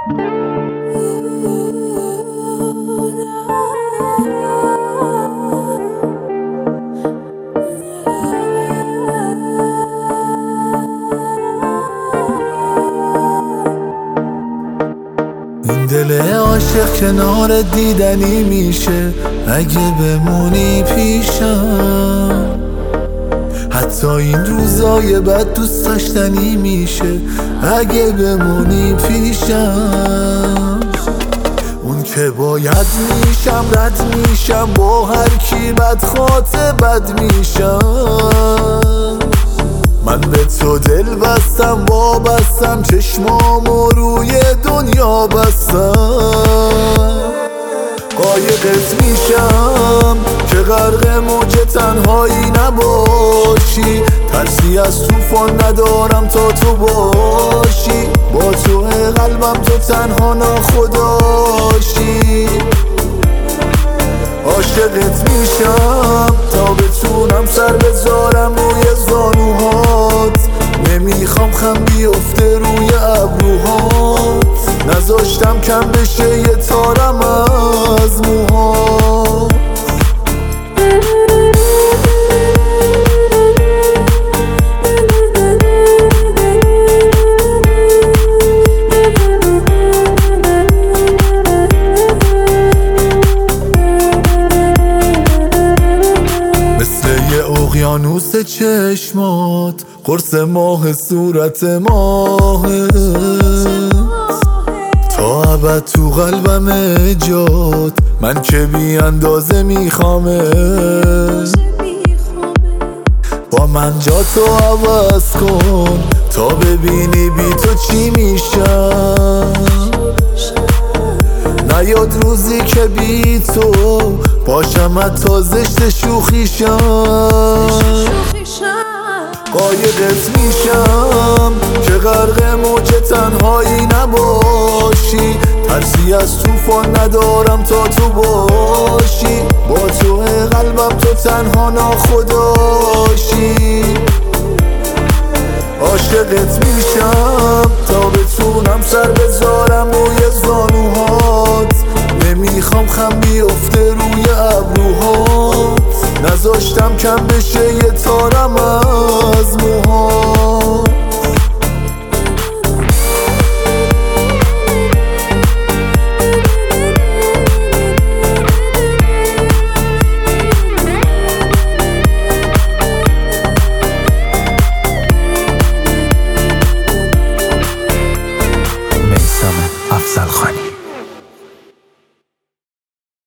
این دل عاشق کنار دیدنی میشه اگه بمونی پیشم. حتی این روزای بد دوست داشتنی میشه اگه بمونی پیشم. اون که باید میشم رد میشم، با هر کی بد بد میشم. من به تو دل بستم وابستم، چشمامو روی دنیا بستم. قایقت میشم که غرق موج تنهایی نباشی، ترسی از طوفان ندارم تا تو باشی. با تو قلبم تو تنها ناخداشی. عاشقت میشم تا بتونم سر بذارم روی زانوهات. نمیخوام خم بیفته روی ابروهات، نذاشتم کم بشه یه تارم از موهات. اقیانوس چشمات، قرص ماه صورت ماهت، تا ابد تو قلبم جات. من که بی اندازه میخوامت، با من جاتو عوض کن تا ببینی بی تو چی میشم. نیاد روزی که بی تو باشم حتی زشت شوخیشم. قایقت میشم که غرق موج تنهایی نباشی، ترسی از طوفان ندارم تا تو باشی. با تو قلبم تو تنها ناخداشی. عاشقت میشم تا بتونم سر بذارم روی زانوهات. نمیخوام خم بیفته روی ابروهات، نذاشتم کم بشه یه تارم از موهات. میثم افضلخانی.